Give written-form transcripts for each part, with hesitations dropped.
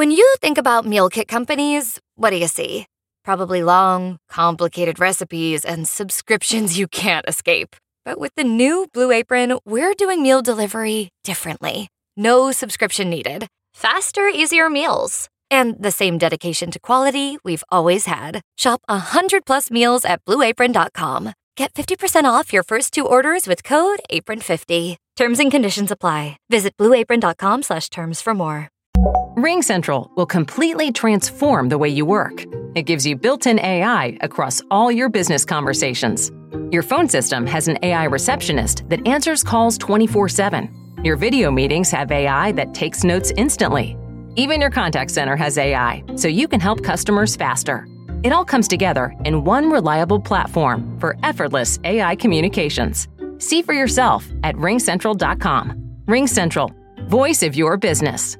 When you think about meal kit companies, what do you see? Probably long, complicated recipes and subscriptions you can't escape. But with the new Blue Apron, we're doing meal delivery differently. No subscription needed. Faster, easier meals. And the same dedication to quality we've always had. Shop 100+ meals at BlueApron.com. Get 50% off your first 2 orders with code APRON50. Terms and conditions apply. Visit BlueApron.com/terms for more. RingCentral will completely transform the way you work. It gives you built-in AI across all your business conversations. Your phone system has an AI receptionist that answers calls 24/7. Your video meetings have AI that takes notes instantly. Even your contact center has AI, so you can help customers faster. It all comes together in one reliable platform for effortless AI communications. See for yourself at ringcentral.com. RingCentral, voice of your business.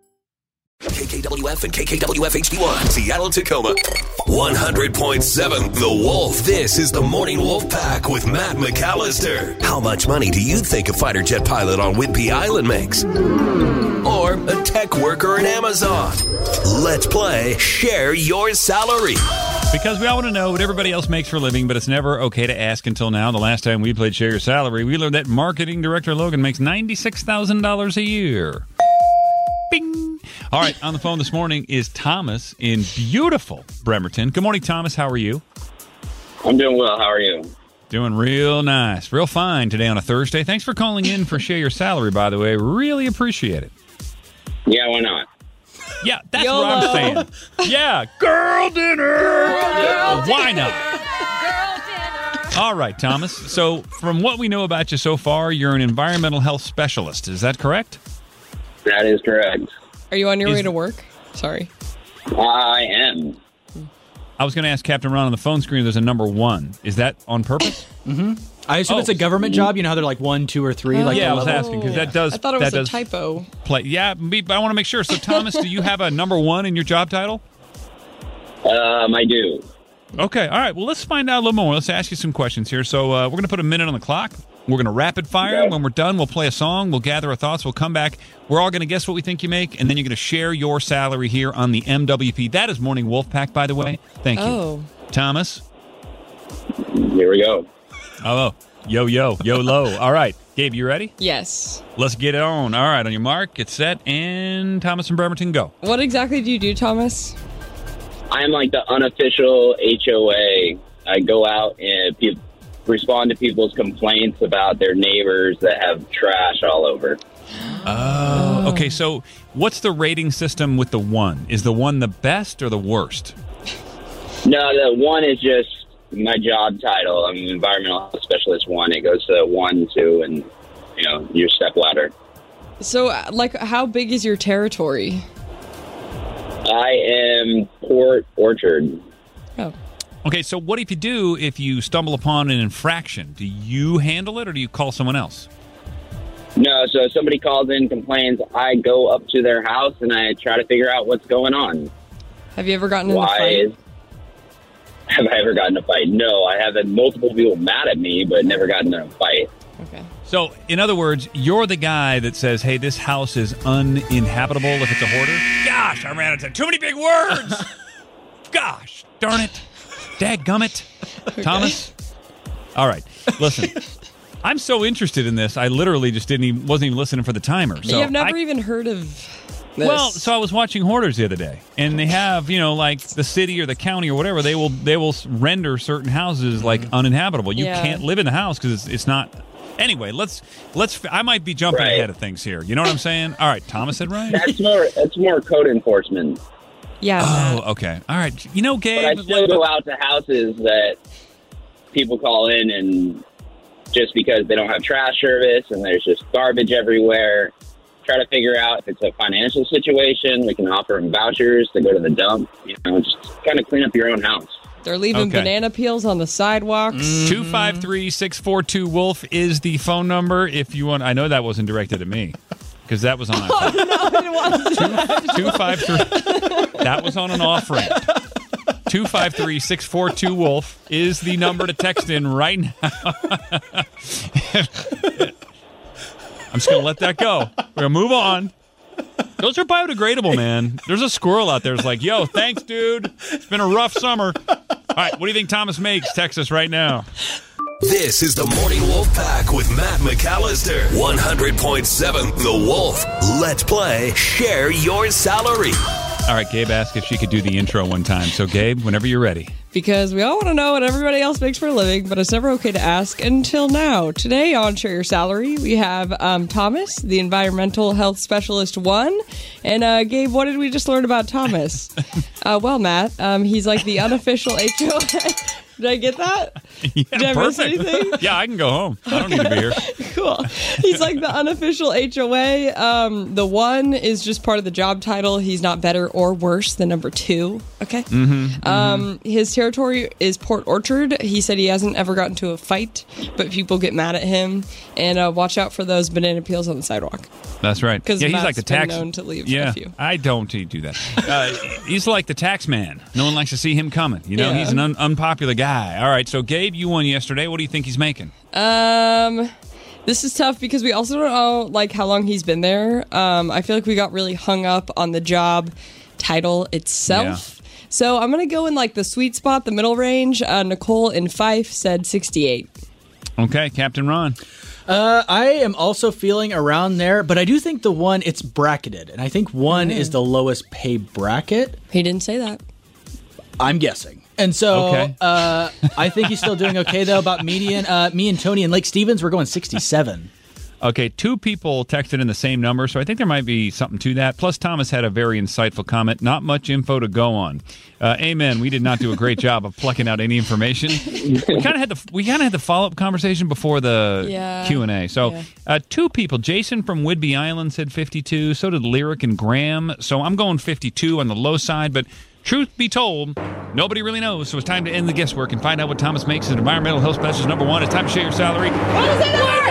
KKWF and KKWF HD1, Seattle, Tacoma. 100.7 The Wolf. This is the Morning Wolf Pack with Matt McAllister. How much money do you think a fighter jet pilot on Whidbey Island makes? Or a tech worker at Amazon? Let's play Share Your Salary. Because we all want to know what everybody else makes for a living, but it's never okay to ask until now. The last time we played Share Your Salary, we learned that marketing director Logan makes $96,000 a year. Bing! All right, on the phone this morning is Thomas in beautiful Bremerton. Good morning, Thomas. How are you? I'm doing well. How are you? Doing real nice. Real fine today on a Thursday. Thanks for calling in for Share Your Salary, by the way. Really appreciate it. Yeah, why not? Yeah, that's YOLO. what I'm saying. Yeah, girl dinner. Why not? Girl dinner. All right, Thomas. So from what we know about you so far, you're an environmental health specialist. Is that correct? That is correct. Are you on your way to work? Sorry. I am. I was going to ask Captain Ron on the phone screen. There's a number 1. Is that on purpose? I assume it's a government job. You know how they're like 1, 2, or 3. Like Yeah, I the was level? asking because that does. I thought it was that a does typo. Play. Yeah, but I want to make sure. So, Thomas, do you have a number 1 in your job title? I do. Okay. All right. Well, let's find out a little more. Let's ask you some questions here. So we're going to put a minute on the clock. We're going to rapid fire. Okay. When we're done, we'll play a song. We'll gather our thoughts. We'll come back. We're all going to guess what we think you make, and then you're going to share your salary here on the MWP. That is Morning Wolf Pack, by the way. Thank you. Oh. Thomas? Here we go. Oh, YOLO. All right. Gabe, you ready? Yes. Let's get it on. All right. On your mark, get set, and Thomas and Bremerton, go. What exactly do you do, Thomas? I'm like the unofficial HOA. I go out and respond to people's complaints about their neighbors that have trash all over. Oh. Okay, so what's the rating system with the 1? Is the 1 the best or the worst? No, the 1 is just my job title. I'm an environmental health specialist 1. It goes to 1, 2, and, your step ladder. So, how big is your territory? I am Port Orchard. Oh. Okay, so what if you stumble upon an infraction? Do you handle it or do you call someone else? No, so if somebody calls in, complains, I go up to their house and I try to figure out what's going on. Have you ever gotten in a fight? Have I ever gotten in a fight? No, I have had multiple people mad at me, but never gotten in a fight. Okay. So, in other words, you're the guy that says, hey, this house is uninhabitable if it's a hoarder? Gosh, I ran into too many big words! Gosh, darn it. Dadgummit. Thomas? All right, listen. I'm so interested in this, I literally just wasn't even listening for the timer. So You've never even heard of this. Well, so I was watching Hoarders the other day, and they have, like the city or the county or whatever, they will render certain houses like uninhabitable. You can't live in the house because it's not. Anyway, let's. I might be jumping ahead of things here. You know what I'm saying? All right, Thomas said right. That's more code enforcement. Yeah. Oh, okay. All right. Gabe. But I still go out to houses that people call in, and just because they don't have trash service and there's just garbage everywhere, try to figure out if it's a financial situation. We can offer them vouchers to go to the dump. Just kind of clean up your own house. They're leaving banana peels on the sidewalks. 253-642-WOLF is the phone number if you want. I know that wasn't directed at me because that was on. No, it wasn't. 253. That was on an off ramp. 253-642-WOLF is the number to text in right now. I'm just going to let that go. We're going to move on. Those are biodegradable, man. There's a squirrel out there that's like, yo, thanks, dude. It's been a rough summer. All right, what do you think Thomas makes? Text us right now. This is the Morning Wolf Pack with Matt McAllister. 100.7 The Wolf. Let's play Share Your Salary. All right, Gabe asked if she could do the intro one time. So, Gabe, whenever you're ready. Because we all want to know what everybody else makes for a living, but it's never okay to ask until now. Today on Share Your Salary, we have Thomas, the Environmental Health Specialist 1. And Gabe, what did we just learn about Thomas? Well, Matt, he's like the unofficial HOA. Did I get that? Yeah, Did I miss perfect. anything? Yeah, I can go home. I don't need to be here. Cool. He's like the unofficial HOA. The 1 is just part of the job title. He's not better or worse than number 2. Okay. His territory is Port Orchard. He said he hasn't ever gotten into a fight, but people get mad at him. And watch out for those banana peels on the sidewalk. That's right. Because he's Matt's like the been tax. known to leave Yeah, a few. I don't do that. He's like the tax man. No one likes to see him coming. You know, Yeah. he's an unpopular guy. All right, so Gabe, you won yesterday. What do you think he's making? This is tough because we also don't know like how long he's been there. I feel like we got really hung up on the job title itself. Yeah. So I'm going to go in like the sweet spot, the middle range. Nicole in Fife said 68. Okay, Captain Ron. I am also feeling around there, but I do think the 1, it's bracketed. And I think 1 is the lowest pay bracket. He didn't say that. I'm guessing. And so Okay. I think he's still doing okay, though, about median. Me and Tony and Lake Stevens, we're going 67. Okay, 2 people texted in the same number, so I think there might be something to that. Plus, Thomas had a very insightful comment. Not much info to go on. Amen. We did not do a great job of plucking out any information. We kind of had the follow-up conversation before the Q&A. So, 2 people. Jason from Whidbey Island said 52. So did Lyric and Graham. So I'm going 52 on the low side, but truth be told, nobody really knows. So it's time to end the guesswork and find out what Thomas makes as an environmental health specialist number 1. It's time to share your salary. What is the number?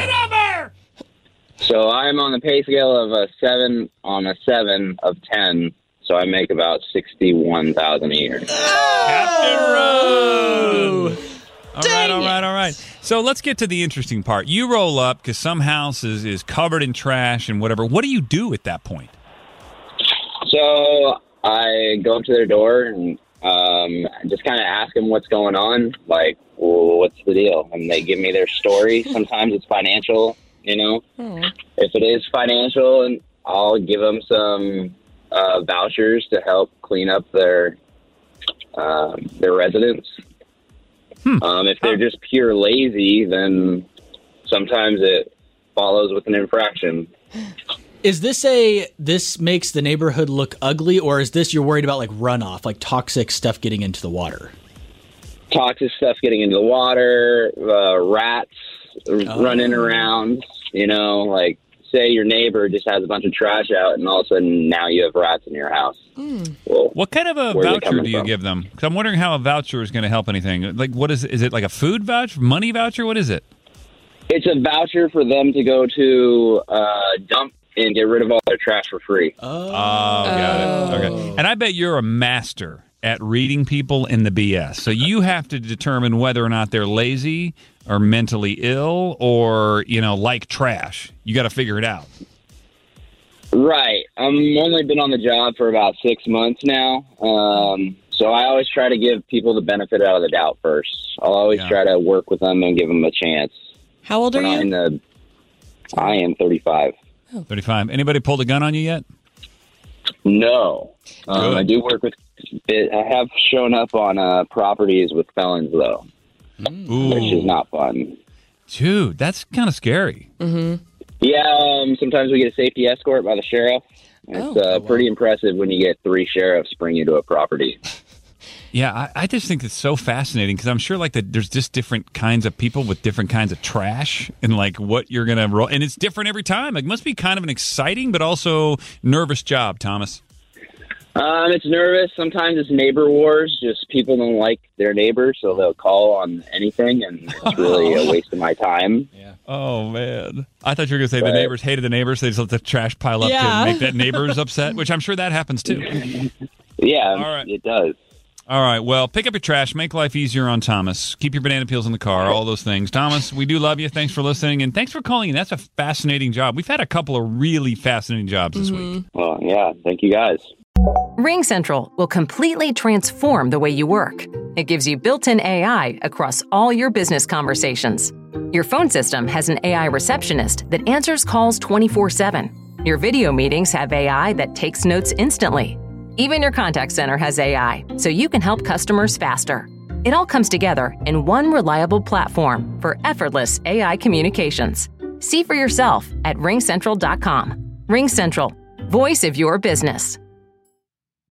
So I'm on the pay scale of a 7 on a 7 of 10. So I make about $61,000 a year. Captain Rowe! All right. So let's get to the interesting part. You roll up because some house is covered in trash and whatever. What do you do at that point? So I go up to their door and just kind of ask them what's going on. Like, well, what's the deal? And they give me their story. Sometimes it's financial, you know. If it is financial, and I'll give them some vouchers to help clean up their residence. If they're just pure lazy, then sometimes it follows with an infraction. Is this this makes the neighborhood look ugly, or is this you're worried about like runoff, like toxic stuff getting into the water? Toxic stuff getting into the water, rats running around, you know, like say your neighbor just has a bunch of trash out and all of a sudden now you have rats in your house. Well, What kind of a where's it voucher coming do you from? give them? Because I'm wondering how a voucher is going to help anything. Like, what is it like a food voucher, money voucher? What is it? It's a voucher for them to go to dump and get rid of all their trash for free. Oh, got it. Okay. And I bet you're a master at reading people in the BS. So you have to determine whether or not they're lazy or mentally ill or, you know, like trash. You got to figure it out. Right. I'm only been on the job for about 6 months now. So I always try to give people the benefit out of the doubt first. I'll always try to work with them and give them a chance. How old are you? I am 35. 35. Anybody pulled a gun on you yet? No. I do work with, I have shown up on properties with felons, though, which is not fun. Dude, that's kind of scary. Yeah, sometimes we get a safety escort by the sheriff. It's pretty impressive when you get 3 sheriffs bring you to a property. Yeah, I just think it's so fascinating because I'm sure like there's just different kinds of people with different kinds of trash and like what you're going to roll. And it's different every time. It must be kind of an exciting but also nervous job, Thomas. It's nervous. Sometimes it's neighbor wars. Just people don't like their neighbors, so they'll call on anything, and it's really a waste of my time. Yeah. Oh, man. I thought you were going to say the neighbors hated the neighbors. They just let the trash pile up to make that neighbors upset, which I'm sure that happens too. Yeah, All right. It does. All right. Well, pick up your trash. Make life easier on Thomas. Keep your banana peels in the car. All those things. Thomas, we do love you. Thanks for listening. And thanks for calling in. That's a fascinating job. We've had a couple of really fascinating jobs this week. Well, yeah. Thank you, guys. RingCentral will completely transform the way you work. It gives you built-in AI across all your business conversations. Your phone system has an AI receptionist that answers calls 24/7. Your video meetings have AI that takes notes instantly. Even your contact center has AI, so you can help customers faster. It all comes together in one reliable platform for effortless AI communications. See for yourself at ringcentral.com. RingCentral, voice of your business.